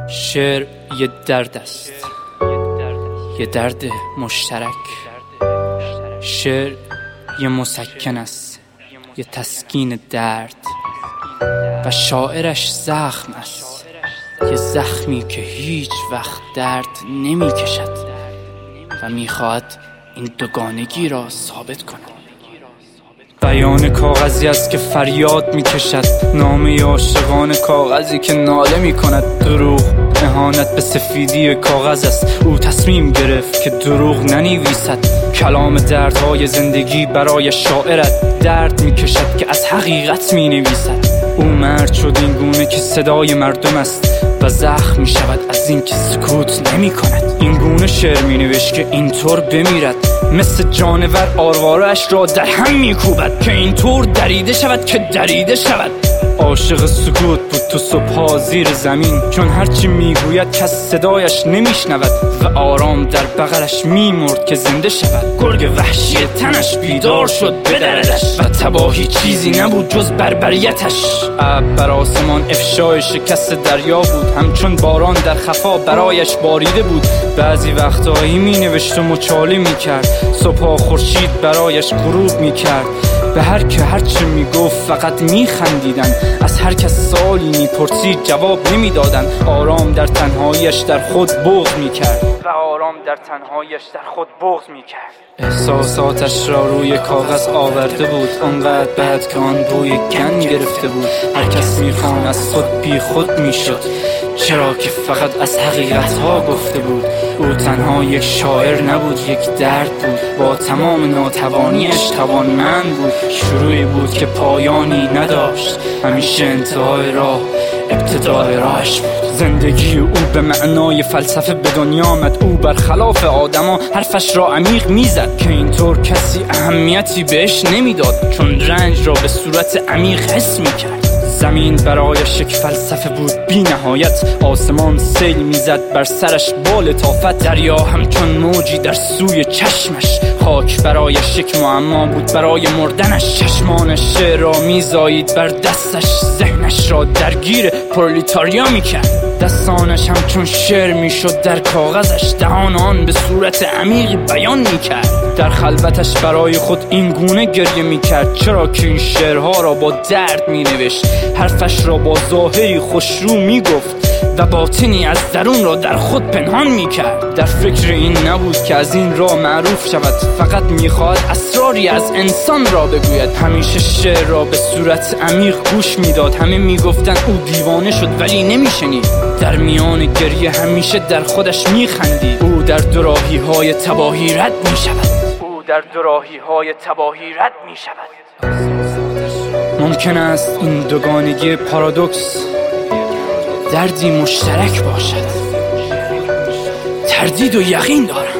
شعر یه درد است، یه درد مشترک. شعر یه مسکن است، یه تسکین درد، و شاعرش زخم است، یه زخمی که هیچ وقت درد نمی کشد و میخواهد این دوگانگی را ثابت کند. بیان کاغذی است که فریاد میکشد، نامه عاشقان کاغذی که ناله میکند. دروغ اهانت به سفیدی کاغذ است، او تصمیم گرفت که دروغ ننویسد. کلام دردهای زندگی برای شاعرت درد میکشد که از حقیقت مینویسد. او مرد شد این گونه که صدای مردم است و زخم میشود از این که سکوت نمی کند. این گونه شعر می نوشت که اینطور بمیرد، مثل جانور آرواره‌اش را در هم می کوبد که اینطور دریده شود که دریده شود. عاشق سکوت بود تو صبح‌ها زیر زمین، چون هرچی میگوید کس صدایش نمیشنود و آرام در بغلش میمرد که زنده شود. گرگ وحشی تنش بیدار شد بدردش و تباهی چیزی نبود جز بربریتش. ابر بر آسمان افشای شکست دریا بود، همچون باران در خفا برایش باریده بود. بعضی وقتهایی مینوشت و مچاله میکرد، صبح‌ها خورشید برایش غروب میکرد. به هر که هرچه میگفت فقط میخندیدن، از هر کس سوالی میپرسید جواب نمیدادن. آرام در تنهاییش در خود بغض میکرد احساساتش را روی کاغذ آورده بود، آنقدر بد که آن بوی گند گرفته بود. هر کس میخواند از خود بی خود میشد، چرا که فقط از حقیقتها گفته بود. او تنها یک شاعر نبود، یک درد بود. با تمام ناتوانیش توانمند بود. شروعی بود که پایانی نداشت، همیشه انتهای راه ابتدای راهش بود. زندگی او به معنای فلسفه به دنیا آمد. او برخلاف آدما حرفش را عمیق میزد که اینطور کسی اهمیتی بهش نمیداد، چون رنج را به صورت عمیق حس میکرد. زمین برایش یک فلسفه بود بی نهایت، آسمان سیل میزد بر سرش با لطافت. دریا همچون موجی در سوی چشمش، خاک برایش یک معما بود برای مردنش. چشمانش شعر را میزایید بر دستش، ذهنش را درگیر پرولیتاریا میکرد. دستانش همچون شعر میشد در کاغذش، دهان آن به صورت عمیقی بیان میکرد. در خلوتش برای خود این گونه گریه میکرد، چرا که این شعرها را با درد مینوشت. حرفش را با ظاهری خوشرو میگفت و باطنی از درون را در خود پنهان میکرد. در فکر این نبود که از این راه معروف شود، فقط میخواهد اسراری از انسان را بگوید. همیشه شعر را به صورت عمیق گوش میداد، همه میگفتند او دیوانه شد ولی نمیشنید. در میان گریه همیشه در خودش میخندید. او در دوراهی‌های تباهی رد میشود. ممکن است این دوگانگی پارادوکس دردی مشترک باشد. تردید و یقین دارم